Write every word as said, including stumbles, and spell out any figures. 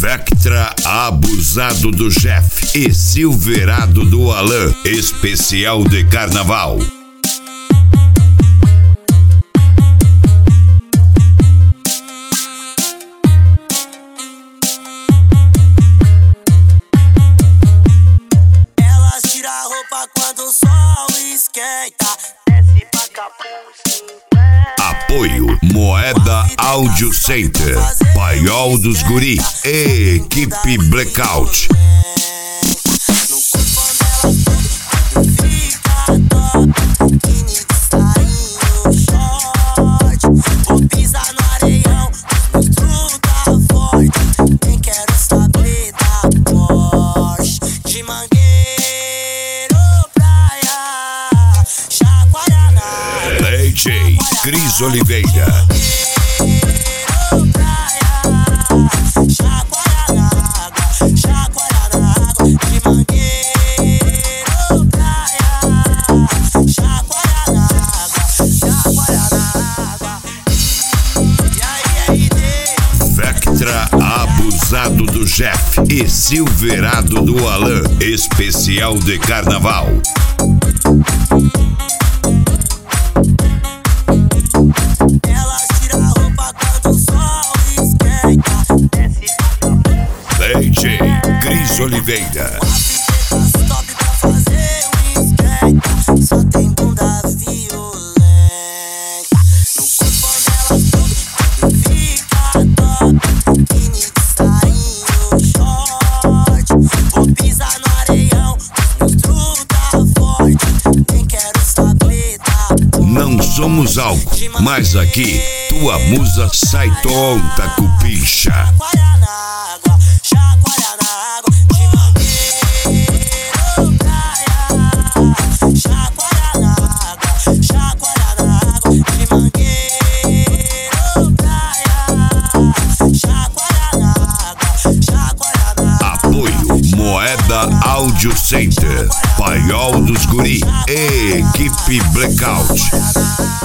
Vectra abusado do Jeff e Silverado do Alan. Especial de carnaval. Elas tiram a roupa quando o sol esquenta. Desce pra capuz. Apoio Moeda Audio Center, Paiol dos Guri e Equipe Blackout. No corpo dela fica top. Mini de sainho, short. Vou pisar no areião, no truta forte. Nem quero saber da Porsche. De mangueiro, praia, Chacoalhana. D J Cris Oliveira. Vectra abusado do Jeff e Silverado do Alan. Especial de carnaval. Elas tiram a roupa quando o sol esquenta. D J Cris Oliveira. Top pra fazer um esquenta. Só tem bunda violenta. No corpo dela tudo fica top. Mini de sainho, short. Vou pisar no areião, no truta forte. Nem quero saber da Não somos álcool, mas aqui tua musa sai tonta, cupicha. chacoalhar na água, chacoalhar na água. De mangueiro, praia, chacoalhar na água, chacoalhar na água. De mangueiro, praia, chacoalhar na água, chacoalhar na água. Apoio Moeda Audio Center, Paiol dos Guri e Equipe Blackout.